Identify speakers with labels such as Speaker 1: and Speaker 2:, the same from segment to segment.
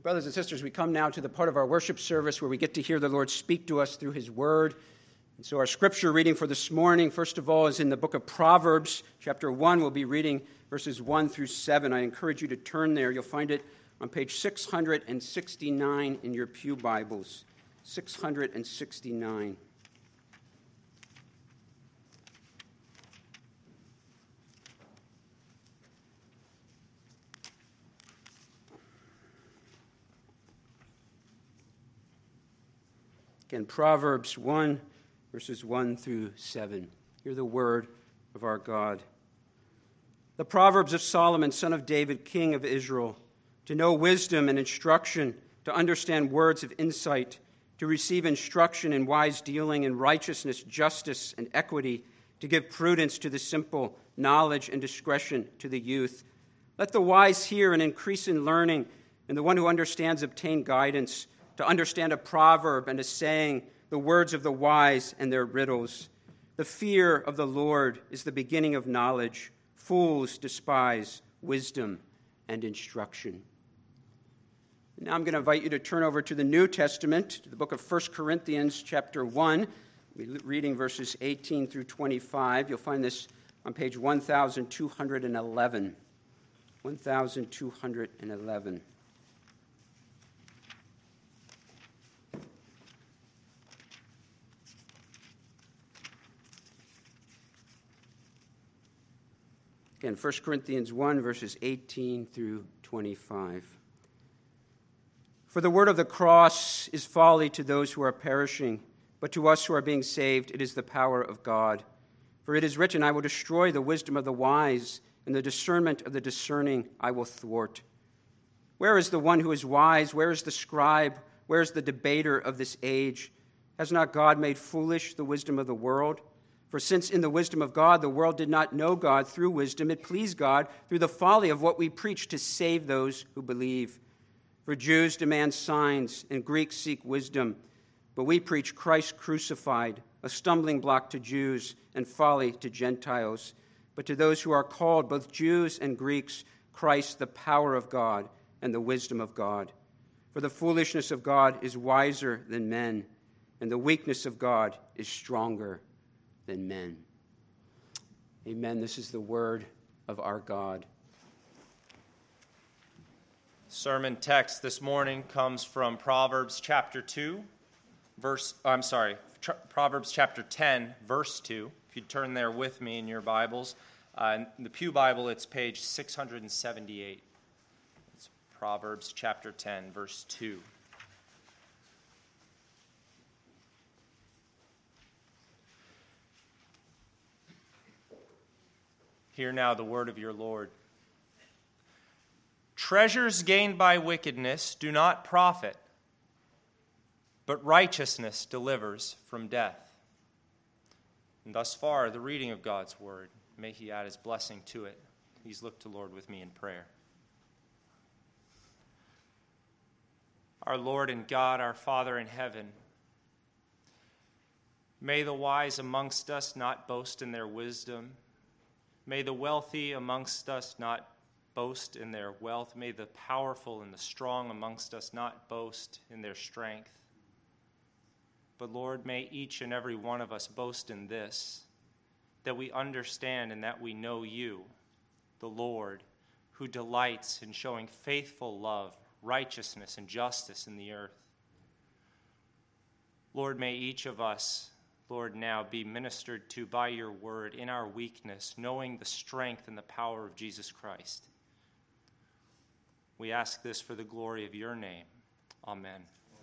Speaker 1: Brothers and sisters, we come now to the part of our worship service where we get to hear the Lord speak to us through his word. And so our scripture reading for this morning, first of all, is in the book of Proverbs, chapter 1. We'll be reading verses 1 through 7. I encourage you to turn there. You'll find it on page 669 in your pew Bibles. 669. Again, Proverbs 1, verses 1 through 7. Hear the word of our God. The Proverbs of Solomon, son of David, king of Israel, to know wisdom and instruction, to understand words of insight, to receive instruction in wise dealing, in righteousness, justice, and equity, to give prudence to the simple, knowledge and discretion to the youth. Let the wise hear and increase in learning, and the one who understands obtain guidance, to understand a proverb and a saying, the words of the wise and their riddles. The fear of the Lord is the beginning of knowledge. Fools despise wisdom and instruction. Now I'm going to invite you to turn over to the New Testament, to the book of 1 Corinthians, chapter 1. We'll be reading verses 18 through 25. You'll find this on page 1211. 1211. Again, 1 Corinthians 1, verses 18 through 25. For the word of the cross is folly to those who are perishing, but to us who are being saved it is the power of God. For it is written, I will destroy the wisdom of the wise, and the discernment of the discerning I will thwart. Where is the one who is wise? Where is the scribe? Where is the debater of this age? Has not God made foolish the wisdom of the world? For since in the wisdom of God the world did not know God through wisdom, it pleased God through the folly of what we preach to save those who believe. For Jews demand signs and Greeks seek wisdom, but we preach Christ crucified, a stumbling block to Jews and folly to Gentiles. But to those who are called, both Jews and Greeks, Christ the power of God and the wisdom of God. For the foolishness of God is wiser than men, and the weakness of God is stronger than men. Amen. This is the word of our God.
Speaker 2: Sermon text this morning comes from Proverbs chapter 10, verse 2. If you'd turn there with me in your Bibles. In the Pew Bible, it's page 678. It's Proverbs chapter 10, verse 2. Hear now the word of your Lord. Treasures gained by wickedness do not profit, but righteousness delivers from death. And thus far, the reading of God's word. May he add his blessing to it. Please look to Lord with me in prayer. Our Lord and God, our Father in heaven, may the wise amongst us not boast in their wisdom. May the wealthy amongst us not boast in their wealth. May the powerful and the strong amongst us not boast in their strength. But Lord, may each and every one of us boast in this, that we understand and that we know you, the Lord, who delights in showing faithful love, righteousness, and justice in the earth. Lord, may each of us, Lord, now be ministered to by your word in our weakness, knowing the strength and the power of Jesus Christ. We ask this for the glory of your name. Amen.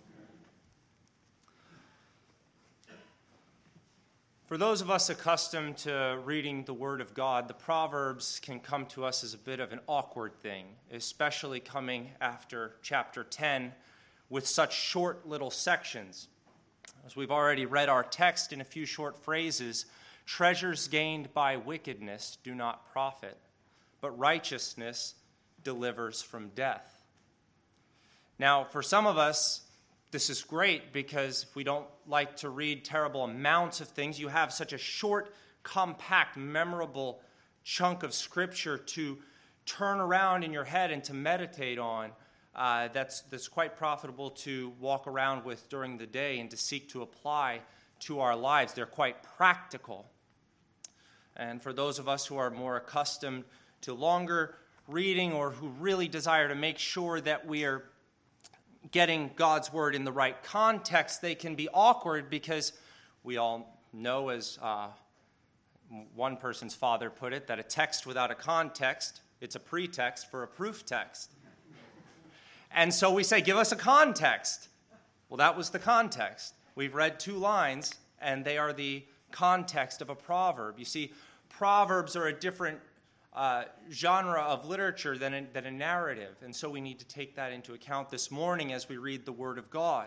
Speaker 2: For those of us accustomed to reading the Word of God, the Proverbs can come to us as a bit of an awkward thing, especially coming after chapter 10 with such short little sections. As we've already read our text in a few short phrases, treasures gained by wickedness do not profit, but righteousness delivers from death. Now, for some of us, this is great because if we don't like to read terrible amounts of things, you have such a short, compact, memorable chunk of Scripture to turn around in your head and to meditate on. that's quite profitable to walk around with during the day and to seek to apply to our lives. They're quite practical. And for those of us who are more accustomed to longer reading or who really desire to make sure that we are getting God's word in the right context, they can be awkward because we all know, as one person's father put it, that a text without a context, it's a pretext for a proof text. And so we say, give us a context. Well, that was the context. We've read 2 lines, and they are the context of a proverb. You see, proverbs are a different genre of literature than a narrative, and so we need to take that into account this morning as we read the Word of God.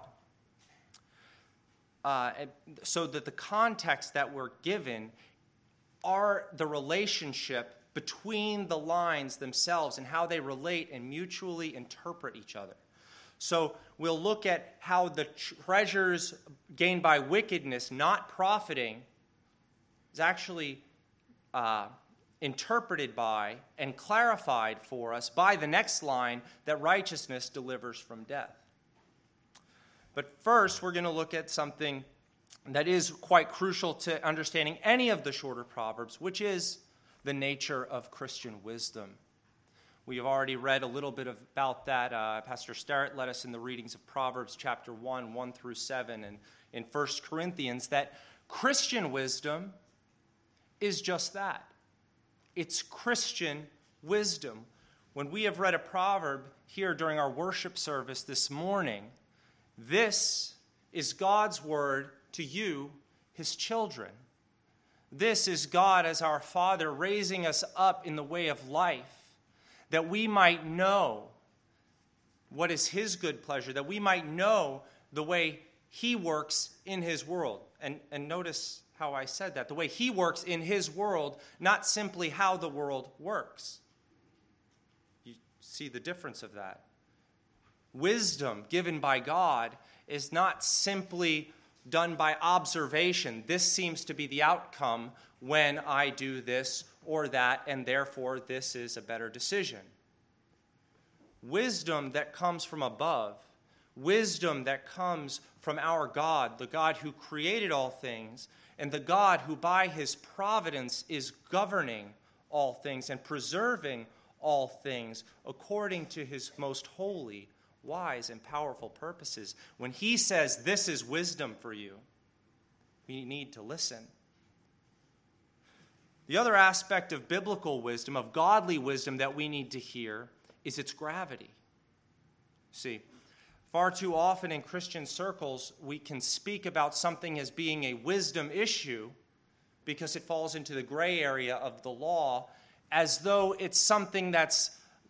Speaker 2: So that the context that we're given are the relationship between the lines themselves and how they relate and mutually interpret each other. So we'll look at how the treasures gained by wickedness, not profiting, is actually interpreted by and clarified for us by the next line, that righteousness delivers from death. But first, we're going to look at something that is quite crucial to understanding any of the shorter Proverbs, which is the nature of Christian wisdom. We have already read a little bit about that. Pastor Starrett led us in the readings of Proverbs chapter 1 through 7, and in 1 Corinthians, that Christian wisdom is just that. It's Christian wisdom. When we have read a proverb here during our worship service this morning, this is God's word to you, his children. This is God as our Father raising us up in the way of life, that we might know what is his good pleasure, that we might know the way he works in his world. And notice how I said that. The way he works in his world, not simply how the world works. You see the difference of that. Wisdom given by God is not simply done by observation. This seems to be the outcome when I do this or that, and therefore this is a better decision. Wisdom that comes from above, wisdom that comes from our God, the God who created all things, and the God who by his providence is governing all things and preserving all things according to his most holy, wise, and powerful purposes. When he says this is wisdom for you, we need to listen. The other aspect of biblical wisdom, of godly wisdom that we need to hear, is its gravity. See, far too often in Christian circles, we can speak about something as being a wisdom issue because it falls into the gray area of the law, as though it's something that's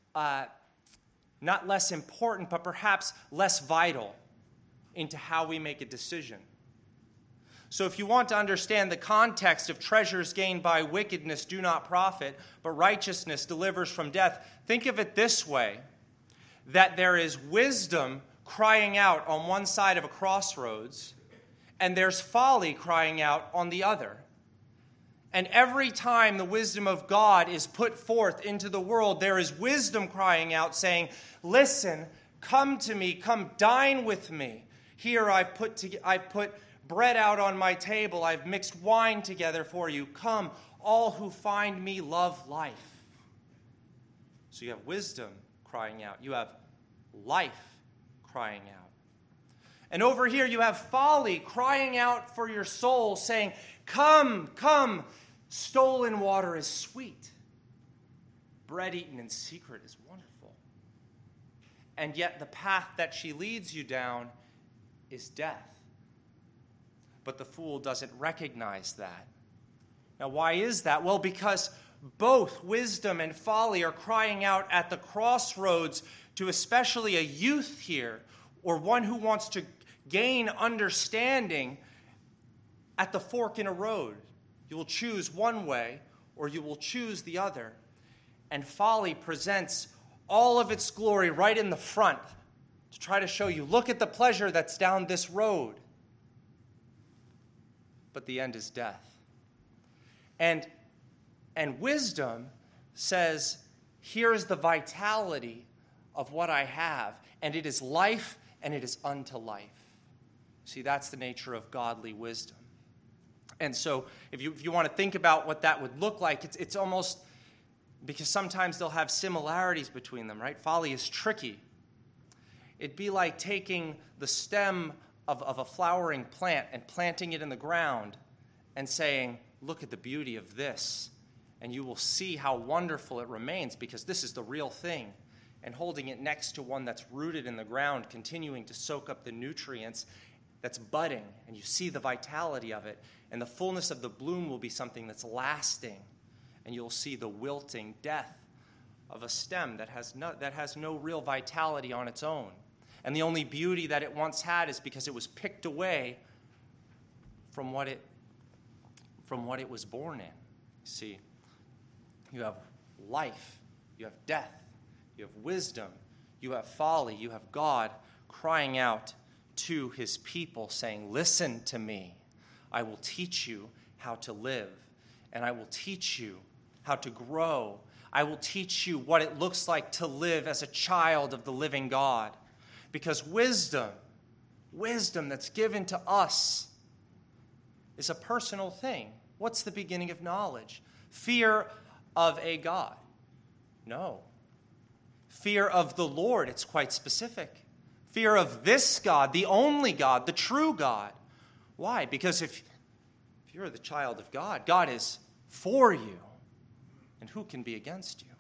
Speaker 2: not less important, but perhaps less vital into how we make a decision. So if you want to understand the context of treasures gained by wickedness do not profit, but righteousness delivers from death, think of it this way, that there is wisdom crying out on one side of a crossroads, and there's folly crying out on the other. And every time the wisdom of God is put forth into the world, there is wisdom crying out saying, listen, come to me, come dine with me. Here I've put bread out on my table, I've mixed wine together for you. Come, all who find me love life. So you have wisdom crying out. You have life crying out. And over here you have folly crying out for your soul, saying, come, come, stolen water is sweet. Bread eaten in secret is wonderful. And yet the path that she leads you down is death. But the fool doesn't recognize that. Now, why is that? Well, because both wisdom and folly are crying out at the crossroads to especially a youth here, or one who wants to gain understanding at the fork in a road. You will choose one way, or you will choose the other. And folly presents all of its glory right in the front to try to show you, look at the pleasure that's down this road. But the end is death. And wisdom says, here's the vitality of what I have, and it is life, and it is unto life. See, that's the nature of godly wisdom. And so if you want to think about what that would look like, it's almost, because sometimes they'll have similarities between them, right? Folly is tricky. It'd be like taking the stem of a flowering plant and planting it in the ground and saying, look at the beauty of this, and you will see how wonderful it remains because this is the real thing. And holding it next to one that's rooted in the ground, continuing to soak up the nutrients, that's budding, and you see the vitality of it, and the fullness of the bloom will be something that's lasting, and you'll see the wilting death of a stem that has no real vitality on its own. And the only beauty that it once had is because it was picked away from what it was born in. See, you have life, you have death, you have wisdom, you have folly, you have God crying out to his people saying, listen to me. I will teach you how to live, and I will teach you how to grow. I will teach you what it looks like to live as a child of the living God. Because wisdom that's given to us is a personal thing. What's the beginning of knowledge? Fear of a God? No. Fear of the Lord, it's quite specific. Fear of this God, the only God, the true God. Why? Because if you're the child of God, God is for you. And who can be against you?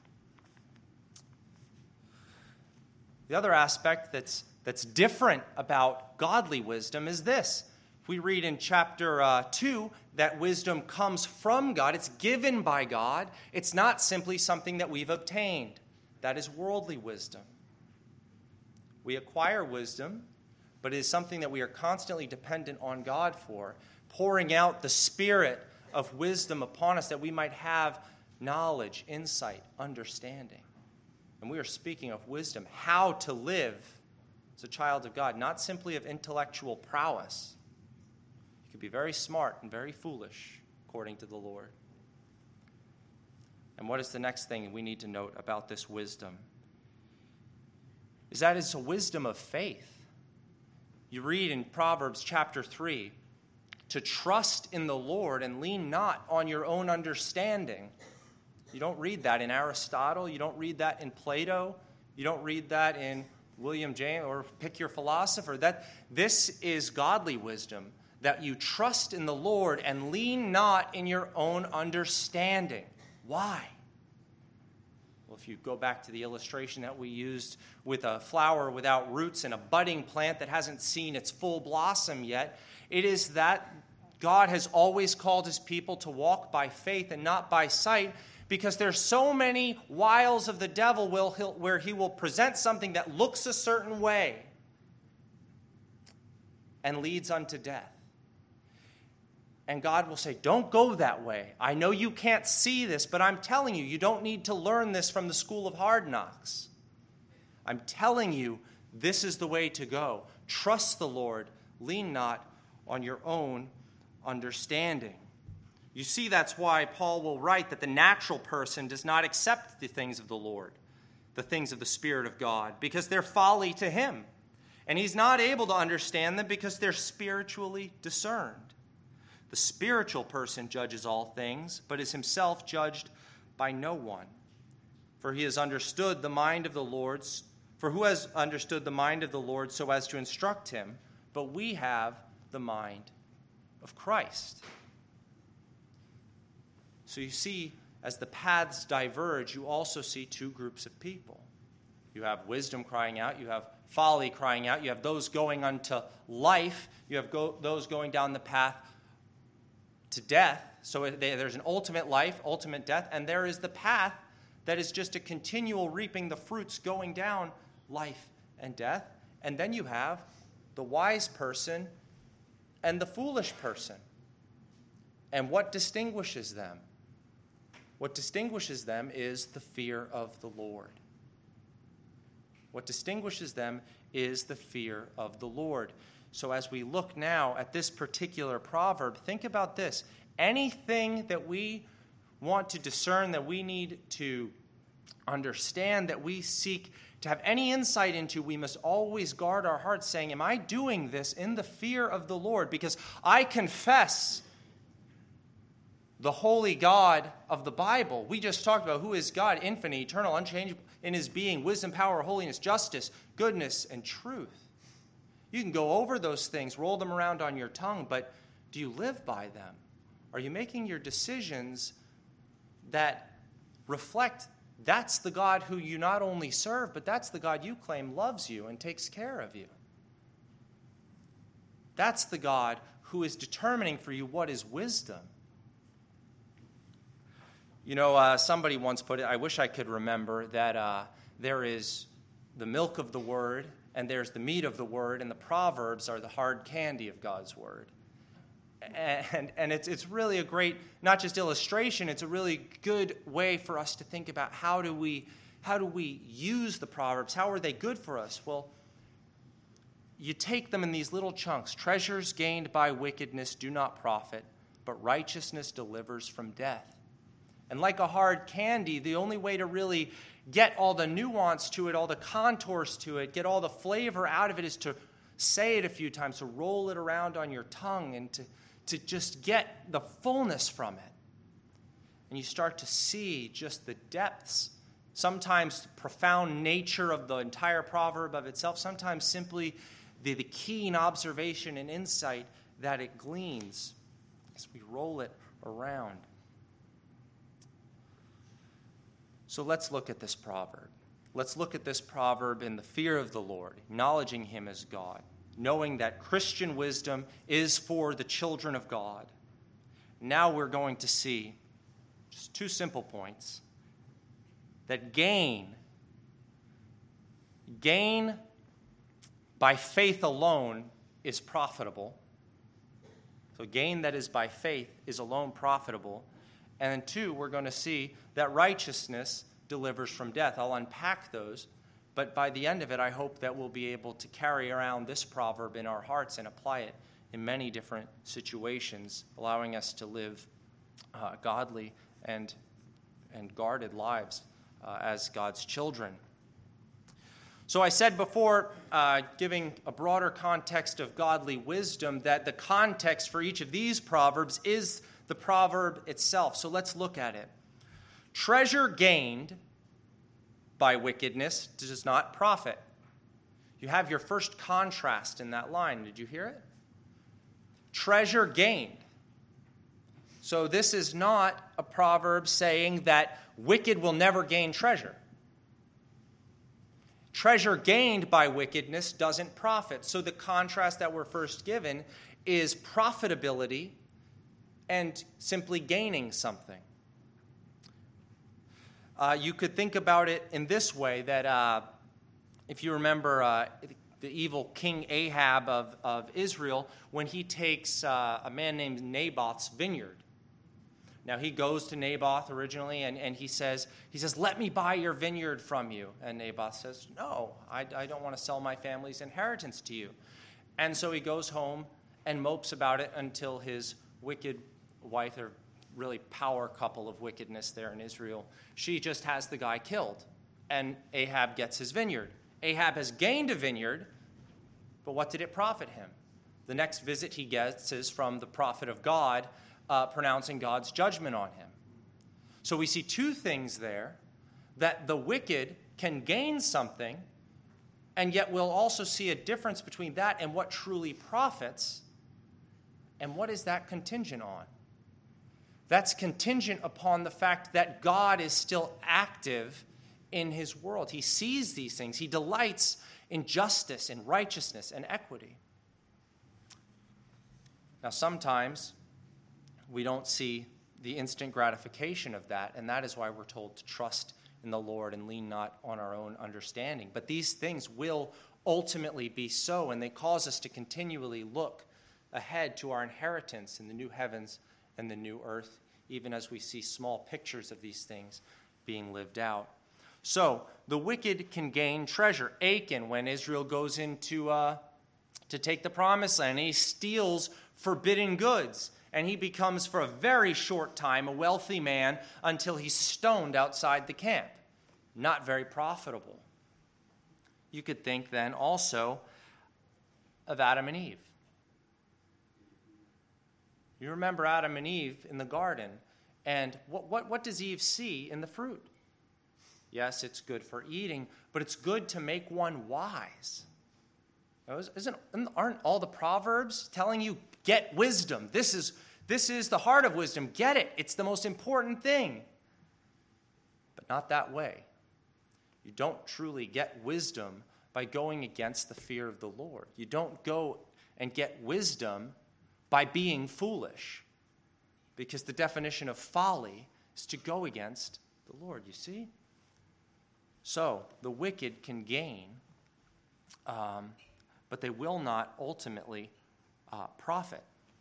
Speaker 2: The other aspect that's different about godly wisdom is this. If we read in chapter 2 that wisdom comes from God, it's given by God. It's not simply something that we've obtained. That is worldly wisdom. We acquire wisdom, but it is something that we are constantly dependent on God for, pouring out the spirit of wisdom upon us that we might have knowledge, insight, understanding. And we are speaking of wisdom, how to live as a child of God, not simply of intellectual prowess. You could be very smart and very foolish, according to the Lord. And what is the next thing we need to note about this wisdom? Is that it's a wisdom of faith. You read in Proverbs chapter 3, to trust in the Lord and lean not on your own understanding. You don't read that in Aristotle. You don't read that in Plato. You don't read that in William James, or pick your philosopher. This is godly wisdom, that you trust in the Lord and lean not in your own understanding. Why? Well, if you go back to the illustration that we used with a flower without roots and a budding plant that hasn't seen its full blossom yet, it is that God has always called his people to walk by faith and not by sight, because there's so many wiles of the devil where he will present something that looks a certain way and leads unto death. And God will say, don't go that way. I know you can't see this, but I'm telling you, you don't need to learn this from the school of hard knocks. I'm telling you, this is the way to go. Trust the Lord. Lean not on your own understanding. You see, that's why Paul will write that the natural person does not accept the things of the Lord, the things of the Spirit of God, because they're folly to him. And he's not able to understand them because they're spiritually discerned. The spiritual person judges all things, but is himself judged by no one. For he has understood the mind of the Lord, for who has understood the mind of the Lord so as to instruct him? But we have the mind of Christ. So you see, as the paths diverge, you also see two groups of people. You have wisdom crying out, you have folly crying out, you have those going unto life, you have those going down the path to death. So there's an ultimate life, ultimate death, and there is the path that is just a continual reaping the fruits going down life and death. And then you have the wise person and the foolish person. And what distinguishes them? What distinguishes them is the fear of the Lord. What distinguishes them is the fear of the Lord. So as we look now at this particular proverb, think about this. Anything that we want to discern, that we need to understand, that we seek to have any insight into, we must always guard our hearts, saying, am I doing this in the fear of the Lord? Because I confess the holy God of the Bible. We just talked about who is God, infinite, eternal, unchangeable in his being, wisdom, power, holiness, justice, goodness, and truth. You can go over those things, roll them around on your tongue, but do you live by them? Are you making your decisions that reflect that's the God who you not only serve, but that's the God you claim loves you and takes care of you? That's the God who is determining for you what is wisdom. You know, somebody once put it, I wish I could remember, that there is the milk of the Word and there's the meat of the Word, and the Proverbs are the hard candy of God's Word. And it's really a great, not just illustration, it's a really good way for us to think about how do we use the Proverbs? How are they good for us? Well, you take them in these little chunks. Treasures gained by wickedness do not profit, but righteousness delivers from death. And like a hard candy, the only way to really get all the nuance to it, all the contours to it, get all the flavor out of it is to say it a few times, to roll it around on your tongue, and to just get the fullness from it. And you start to see just the depths, sometimes the profound nature of the entire proverb of itself, sometimes simply the keen observation and insight that it gleans as we roll it around. So let's look at this proverb. Let's look at this proverb in the fear of the Lord, acknowledging him as God, knowing that Christian wisdom is for the children of God. Now we're going to see just two simple points. That gain by faith alone is profitable. So gain that is by faith is alone profitable. And then two, we're going to see that righteousness delivers from death. I'll unpack those. But by the end of it, I hope that we'll be able to carry around this proverb in our hearts and apply it in many different situations, allowing us to live godly and guarded lives as God's children. So I said before, giving a broader context of godly wisdom, that the context for each of these proverbs is the proverb itself. So let's look at it. Treasure gained by wickedness does not profit. You have your first contrast in that line. Did you hear it? Treasure gained. So this is not a proverb saying that wicked will never gain treasure. Treasure gained by wickedness doesn't profit. So the contrast that we're first given is profitability and simply gaining something. You could think about it in this way, that if you remember the evil King Ahab of Israel, when he takes a man named Naboth's vineyard. Now, he goes to Naboth originally, and he says, let me buy your vineyard from you. And Naboth says, no, I don't want to sell my family's inheritance to you. And so he goes home and mopes about it until his wicked wife, or really power couple of wickedness there in Israel, she just has the guy killed, and Ahab gets his vineyard. Ahab has gained a vineyard, but what did it profit him? The next visit he gets is from the prophet of God, pronouncing God's judgment on him. So we see two things there, that the wicked can gain something, and yet we'll also see a difference between that and what truly profits. And what is that contingent on? That's contingent upon the fact that God is still active in his world. He sees these things. He delights in justice and righteousness and equity. Now, sometimes we don't see the instant gratification of that, and that is why we're told to trust in the Lord and lean not on our own understanding. But these things will ultimately be so, and they cause us to continually look ahead to our inheritance in the new heavens and the new earth, even as we see small pictures of these things being lived out. So the wicked can gain treasure. Achan, when Israel goes in to take the promised land, he steals forbidden goods, and he becomes for a very short time a wealthy man until he's stoned outside the camp. Not very profitable. you could think then also of Adam and Eve. You remember Adam and Eve in the garden, and what does Eve see in the fruit? Yes, it's good for eating, but it's good to make one wise. Aren't all the Proverbs telling you, get wisdom? This is the heart of wisdom. Get it. It's the most important thing. But not that way. You don't truly get wisdom by going against the fear of the Lord. You don't go and get wisdom by being foolish, because the definition of folly is to go against the Lord, you see? So the wicked can gain, but they will not ultimately profit.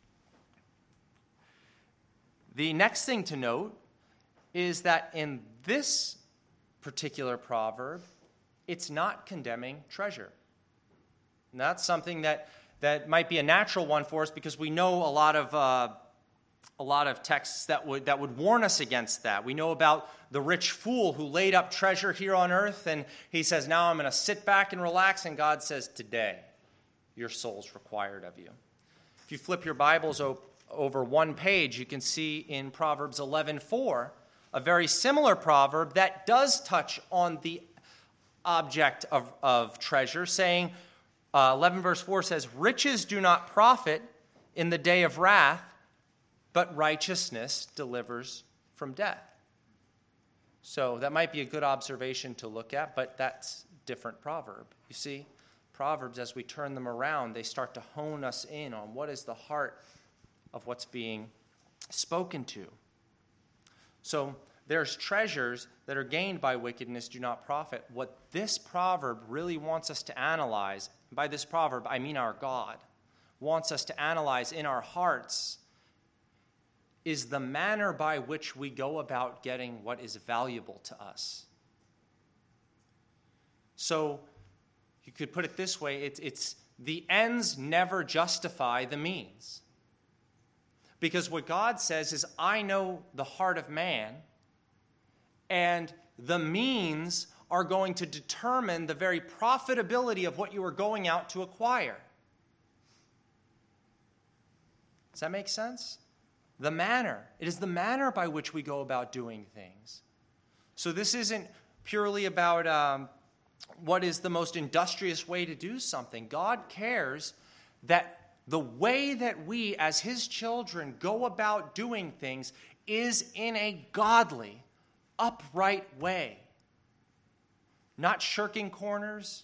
Speaker 2: The next thing to note is that in this particular proverb, it's not condemning treasure. And that's something that might be a natural one for us, because we know a lot of texts that would warn us against that. We know about the rich fool who laid up treasure here on earth, and he says, now I'm going to sit back and relax, and God says, today your soul's required of you. If you flip your Bibles over one page, you can see in Proverbs 11:4 a very similar proverb that does touch on the object of treasure, saying, 11 verse 4 says, riches do not profit in the day of wrath, but righteousness delivers from death. So that might be a good observation to look at, but that's a different proverb. You see, Proverbs, as we turn them around, they start to hone us in on what is the heart of what's being spoken to. So there's treasures that are gained by wickedness do not profit. What this proverb really wants us to analyze, by this proverb I mean our God, wants us to analyze in our hearts, is the manner by which we go about getting what is valuable to us. So you could put it this way, it's the ends never justify the means. Because what God says is, I know the heart of man, and the means are going to determine the very profitability of what you are going out to acquire. Does that make sense? The manner. It is the manner by which we go about doing things. So this isn't purely about what is the most industrious way to do something. God cares that the way that we as his children go about doing things is in a godly, upright way. Not shirking corners,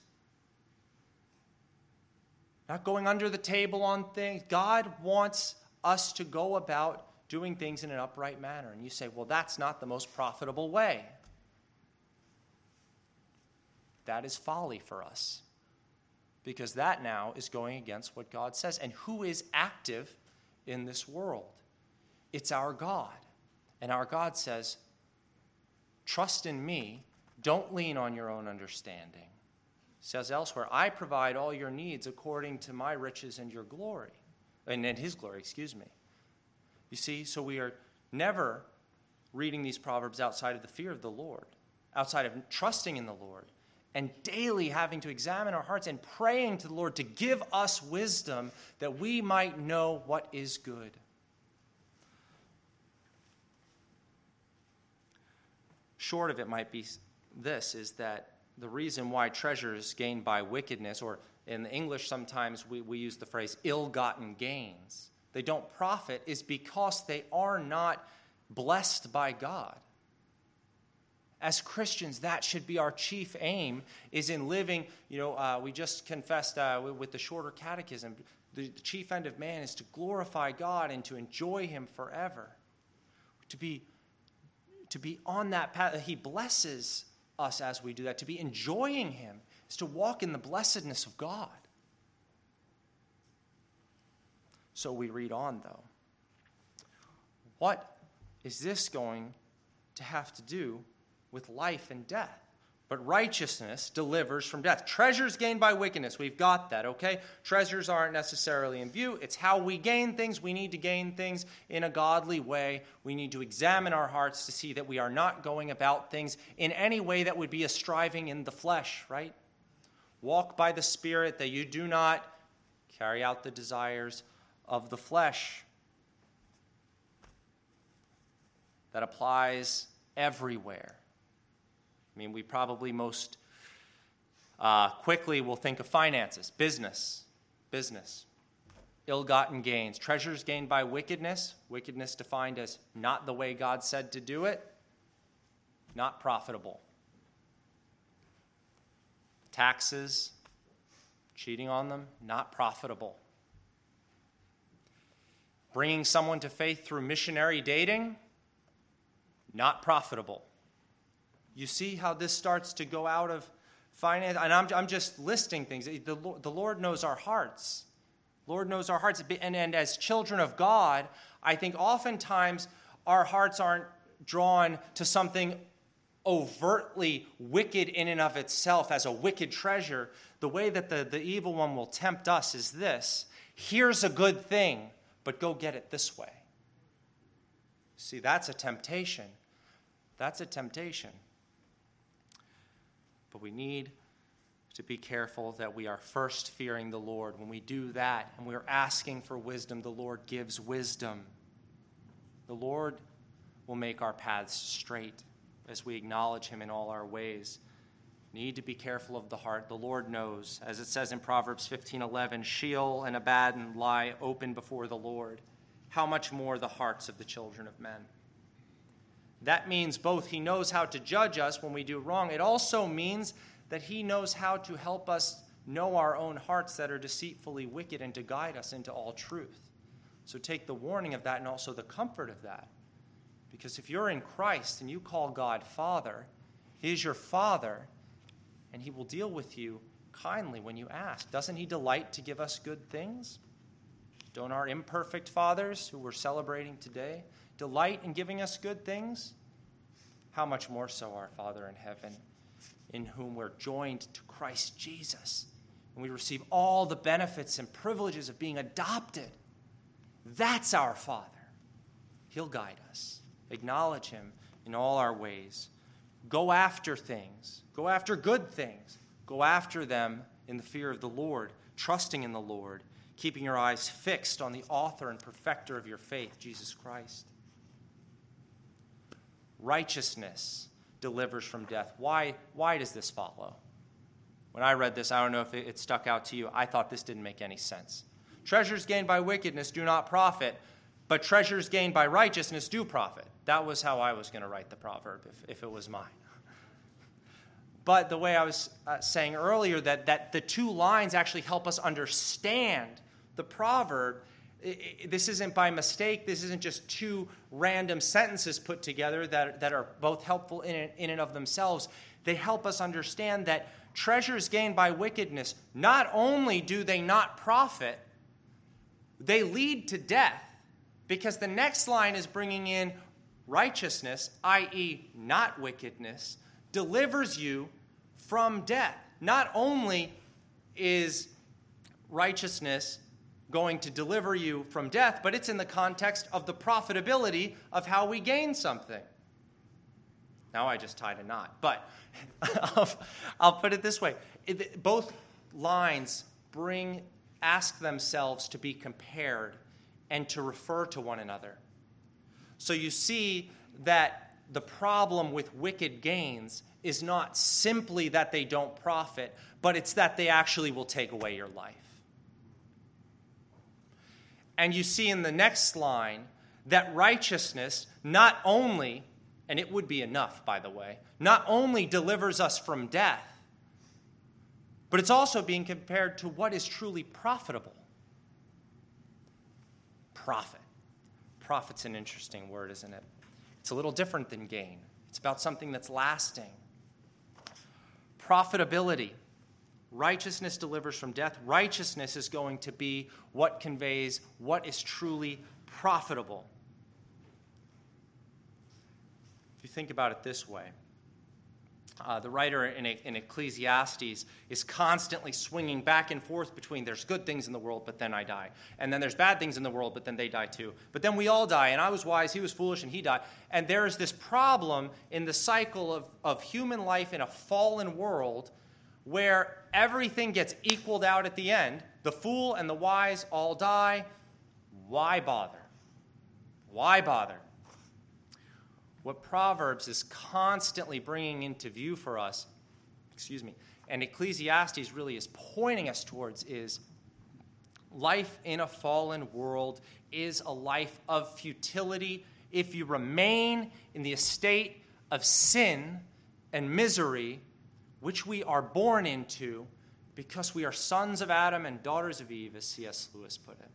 Speaker 2: not going under the table on things. God wants us to go about doing things in an upright manner. And you say, well, that's not the most profitable way. That is folly for us, because that now is going against what God says. And who is active in this world? It's our God. And our God says, trust in me, don't lean on your own understanding. It says elsewhere, I provide all your needs according to my riches and your glory. And his glory, excuse me. You see, so we are never reading these proverbs outside of the fear of the Lord, outside of trusting in the Lord, and daily having to examine our hearts and praying to the Lord to give us wisdom that we might know what is good. Short of it might be this, is that the reason why treasure is gained by wickedness, or in English sometimes we use the phrase ill-gotten gains, they don't profit, is because they are not blessed by God. As Christians, that should be our chief aim, is in living, we just confessed with the shorter catechism, the chief end of man is to glorify God and to enjoy him forever. To be on that path. He blesses us as we do that. To be enjoying him is to walk in the blessedness of God. So we read on, though. What is this going to have to do with life and death? But righteousness delivers from death. Treasures gained by wickedness. We've got that, okay? Treasures aren't necessarily in view. It's how we gain things. We need to gain things in a godly way. We need to examine our hearts to see that we are not going about things in any way that would be a striving in the flesh, right? Walk by the Spirit, that you do not carry out the desires of the flesh. That applies everywhere. I mean, we probably most quickly will think of finances, business, ill-gotten gains, treasures gained by wickedness defined as not the way God said to do it, not profitable. Taxes, cheating on them, not profitable. Bringing someone to faith through missionary dating, not profitable. You see how this starts to go out of finance? And I'm just listing things. The Lord knows our hearts. Lord knows our hearts. And as children of God, I think oftentimes our hearts aren't drawn to something overtly wicked in and of itself as a wicked treasure. The way that the evil one will tempt us is this: here's a good thing, but go get it this way. See, that's a temptation. That's a temptation. But we need to be careful that we are first fearing the Lord. When we do that and we're asking for wisdom, the Lord gives wisdom. The Lord will make our paths straight as we acknowledge him in all our ways. Need to be careful of the heart. The Lord knows. As it says in Proverbs 15:11, Sheol and Abaddon lie open before the Lord. How much more the hearts of the children of men? That means both he knows how to judge us when we do wrong. It also means that he knows how to help us know our own hearts that are deceitfully wicked and to guide us into all truth. So take the warning of that and also the comfort of that. Because if you're in Christ and you call God Father, he is your Father, and he will deal with you kindly when you ask. Doesn't he delight to give us good things? Don't our imperfect fathers, who we're celebrating today, delight in giving us good things? How much more so our Father in heaven, in whom we're joined to Christ Jesus, and we receive all the benefits and privileges of being adopted. That's our Father. He'll guide us. Acknowledge him in all our ways. Go after things. Go after good things. Go after them in the fear of the Lord, trusting in the Lord, keeping your eyes fixed on the author and perfecter of your faith, Jesus Christ. Righteousness delivers from death. Why does this follow? When I read this, I don't know if it stuck out to you. I thought this didn't make any sense. Treasures gained by wickedness do not profit, but treasures gained by righteousness do profit. That was how I was going to write the proverb if it was mine. But the way I was saying earlier, that the two lines actually help us understand the proverb. This isn't by mistake. This isn't just two random sentences put together that are both helpful in and of themselves. They help us understand that treasures gained by wickedness, not only do they not profit, they lead to death. Because the next line is bringing in righteousness, i.e. not wickedness, delivers you from death. Not only is righteousness going to deliver you from death, but it's in the context of the profitability of how we gain something. Now I just tied a knot, but I'll put it this way. Both lines ask themselves to be compared and to refer to one another. So you see that the problem with wicked gains is not simply that they don't profit, but it's that they actually will take away your life. And you see in the next line that righteousness not only, and it would be enough, by the way, not only delivers us from death, but it's also being compared to what is truly profitable. Profit. Profit's an interesting word, isn't it? It's a little different than gain. It's about something that's lasting. Profitability. Righteousness delivers from death. Righteousness is going to be what conveys what is truly profitable. If you think about it this way, the writer in Ecclesiastes is constantly swinging back and forth between there's good things in the world, but then I die. And then there's bad things in the world, but then they die too. But then we all die, and I was wise, he was foolish, and he died. And there is this problem in the cycle of human life in a fallen world where everything gets equaled out at the end. The fool and the wise all die. Why bother? Why bother? What Proverbs is constantly bringing into view for us, and Ecclesiastes really is pointing us towards, is life in a fallen world is a life of futility if you remain in the estate of sin and misery, which we are born into because we are sons of Adam and daughters of Eve, as C.S. Lewis put it.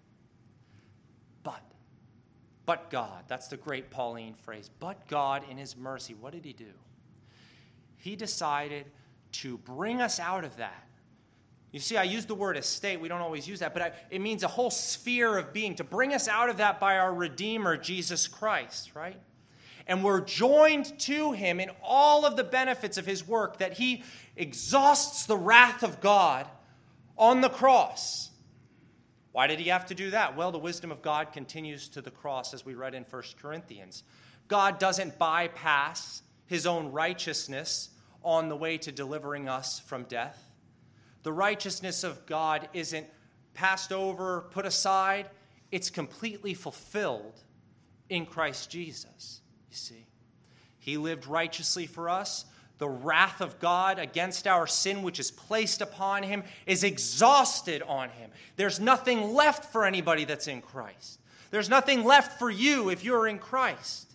Speaker 2: But God, that's the great Pauline phrase, but God in his mercy, what did he do? He decided to bring us out of that. You see, I use the word estate. We don't always use that, but it means a whole sphere of being, to bring us out of that by our Redeemer, Jesus Christ, right? And we're joined to him in all of the benefits of his work, that he exhausts the wrath of God on the cross. Why did he have to do that? Well, the wisdom of God continues to the cross, as we read in 1 Corinthians. God doesn't bypass his own righteousness on the way to delivering us from death. The righteousness of God isn't passed over, put aside. It's completely fulfilled in Christ Jesus, you see. He lived righteously for us. The wrath of God against our sin, which is placed upon him, is exhausted on him. There's nothing left for anybody that's in Christ. There's nothing left for you if you're in Christ.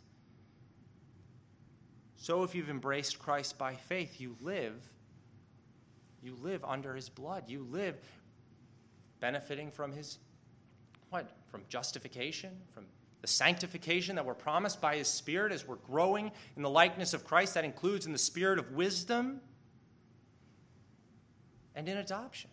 Speaker 2: So if you've embraced Christ by faith, you live under his blood. You live benefiting from his, from justification, from the sanctification that we're promised by his Spirit as we're growing in the likeness of Christ. That includes in the spirit of wisdom and in adoption.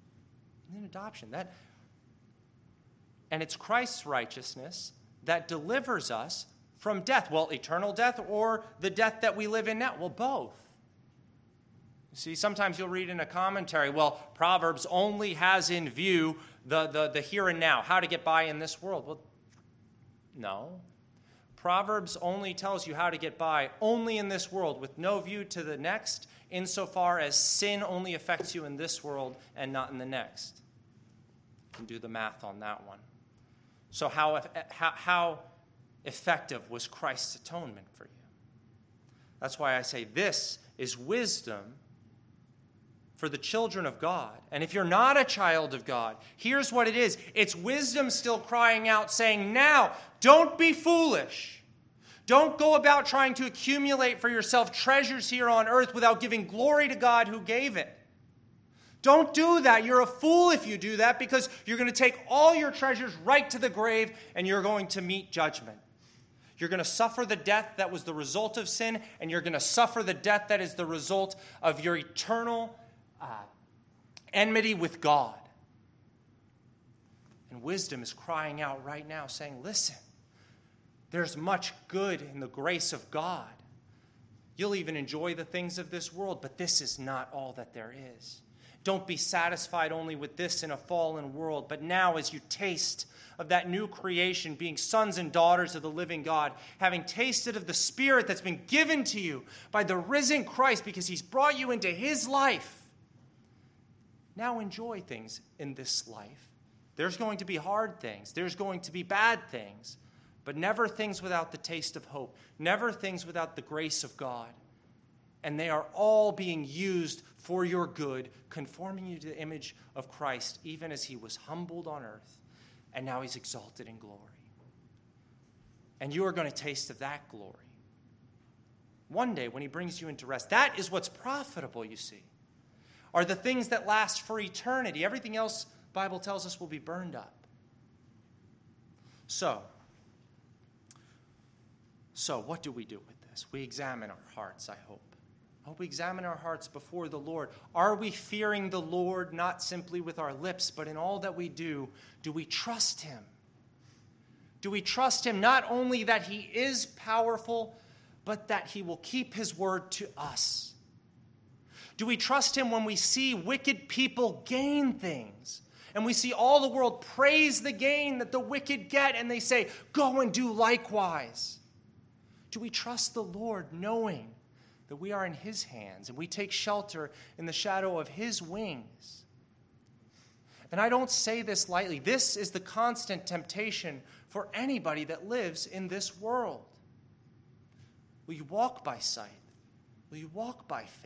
Speaker 2: And it's Christ's righteousness that delivers us from death. Well, eternal death or the death that we live in now? Well, both. You see, sometimes you'll read in a commentary, well, Proverbs only has in view the here and now, how to get by in this world. Well, no. Proverbs only tells you how to get by only in this world with no view to the next, insofar as sin only affects you in this world and not in the next. You can do the math on that one. So how effective was Christ's atonement for you? That's why I say this is wisdom for the children of God. And if you're not a child of God, here's what it is. It's wisdom still crying out, saying, now, don't be foolish. Don't go about trying to accumulate for yourself treasures here on earth without giving glory to God who gave it. Don't do that. You're a fool if you do that, because you're going to take all your treasures right to the grave and you're going to meet judgment. You're going to suffer the death that was the result of sin, and you're going to suffer the death that is the result of your eternal enmity with God. And wisdom is crying out right now, saying, listen, there's much good in the grace of God. You'll even enjoy the things of this world, but this is not all that there is. Don't be satisfied only with this in a fallen world, but now as you taste of that new creation, being sons and daughters of the living God, having tasted of the Spirit that's been given to you by the risen Christ because he's brought you into his life, now enjoy things in this life. There's going to be hard things. There's going to be bad things, but never things without the taste of hope, never things without the grace of God. And they are all being used for your good, conforming you to the image of Christ, even as he was humbled on earth, and now he's exalted in glory. And you are going to taste of that glory one day when he brings you into rest. That is what's profitable, you see, are the things that last for eternity. Everything else, the Bible tells us, will be burned up. So what do we do with this? We examine our hearts, I hope. I hope we examine our hearts before the Lord. Are we fearing the Lord not simply with our lips, but in all that we do? Do we trust him? Do we trust him not only that he is powerful, but that he will keep his word to us? Do we trust him when we see wicked people gain things? And we see all the world praise the gain that the wicked get, and they say, go and do likewise. Do we trust the Lord knowing that we are in his hands and we take shelter in the shadow of his wings. And I don't say this lightly. This is the constant temptation for anybody that lives in this world. Will you walk by sight? Will you walk by faith?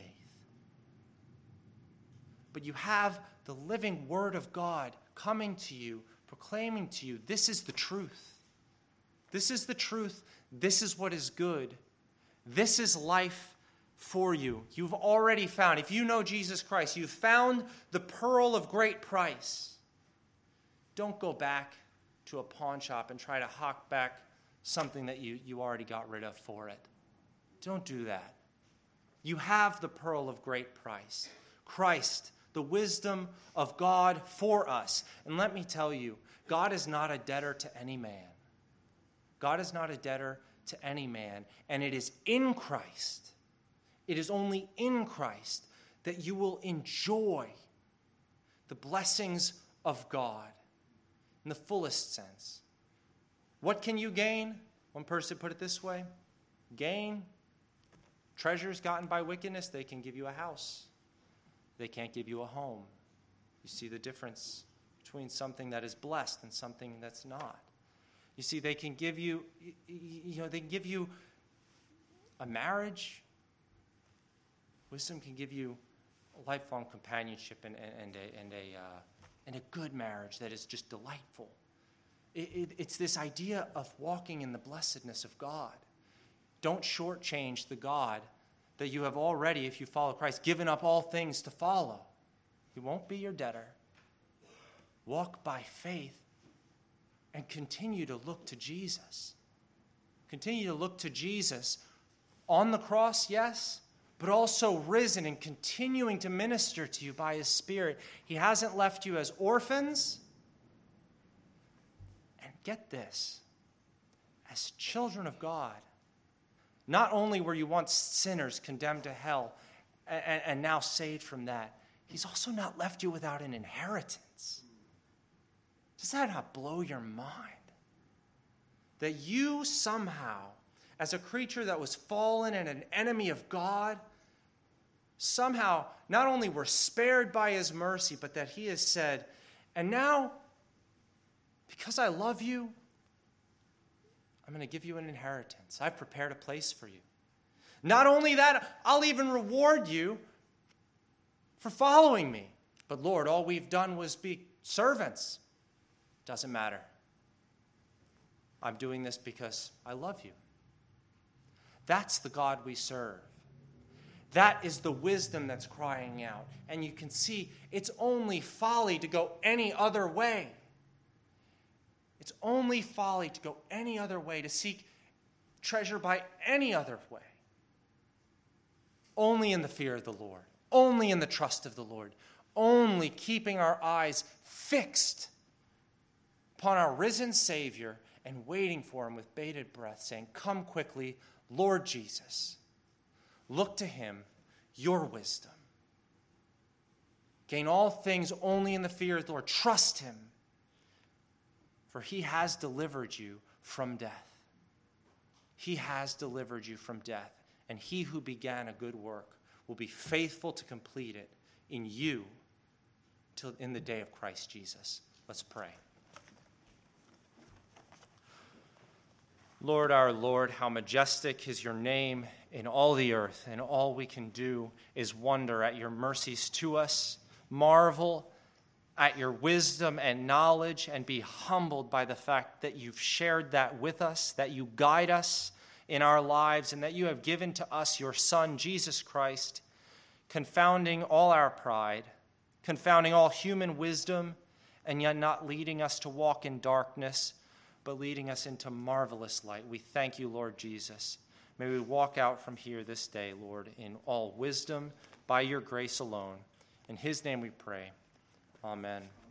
Speaker 2: But you have the living Word of God coming to you, proclaiming to you, this is the truth. This is the truth. This is what is good. This is life for you. You've already found, if you know Jesus Christ, you've found the pearl of great price. Don't go back to a pawn shop and try to hawk back something that you already got rid of for it. Don't do that. You have the pearl of great price. Christ, the wisdom of God for us. And let me tell you, God is not a debtor to any man. God is not a debtor to any man. And it is in Christ, it is only in Christ that you will enjoy the blessings of God in the fullest sense. What can you gain? One person put it this way: gain treasures gotten by wickedness. They can give you a house. They can't give you a home. You see the difference between something that is blessed and something that's not. You see, they can give you, they can give you a marriage. Wisdom can give you a lifelong companionship and a good marriage that is just delightful. It's this idea of walking in the blessedness of God. Don't shortchange the God that you have already, if you follow Christ, given up all things to follow. He won't be your debtor. Walk by faith and continue to look to Jesus. Continue to look to Jesus on the cross, yes, but also risen and continuing to minister to you by his Spirit. He hasn't left you as orphans. And get this, as children of God. Not only were you once sinners condemned to hell and now saved from that, he's also not left you without an inheritance. Does that not blow your mind? That you somehow, as a creature that was fallen and an enemy of God, somehow not only were spared by his mercy, but that he has said, and now, because I love you, I'm going to give you an inheritance. I've prepared a place for you. Not only that, I'll even reward you for following me. But Lord, all we've done was be servants. Doesn't matter. I'm doing this because I love you. That's the God we serve. That is the wisdom that's crying out. And you can see it's only folly to go any other way. It's only folly to go any other way, to seek treasure by any other way. Only in the fear of the Lord. Only in the trust of the Lord. Only keeping our eyes fixed upon our risen Savior and waiting for him with bated breath, saying, come quickly, Lord Jesus. Look to him, your wisdom. Gain all things only in the fear of the Lord. Trust him, for he has delivered you from death. He has delivered you from death, and he who began a good work will be faithful to complete it in you till in the day of Christ Jesus. Let's pray. Lord, our Lord, how majestic is your name in all the earth, and all we can do is wonder at your mercies to us, marvel at your wisdom and knowledge, and be humbled by the fact that you've shared that with us, that you guide us in our lives, and that you have given to us your Son, Jesus Christ, confounding all our pride, confounding all human wisdom, and yet not leading us to walk in darkness, but leading us into marvelous light. We thank you, Lord Jesus. May we walk out from here this day, Lord, in all wisdom, by your grace alone. In his name we pray. Amen.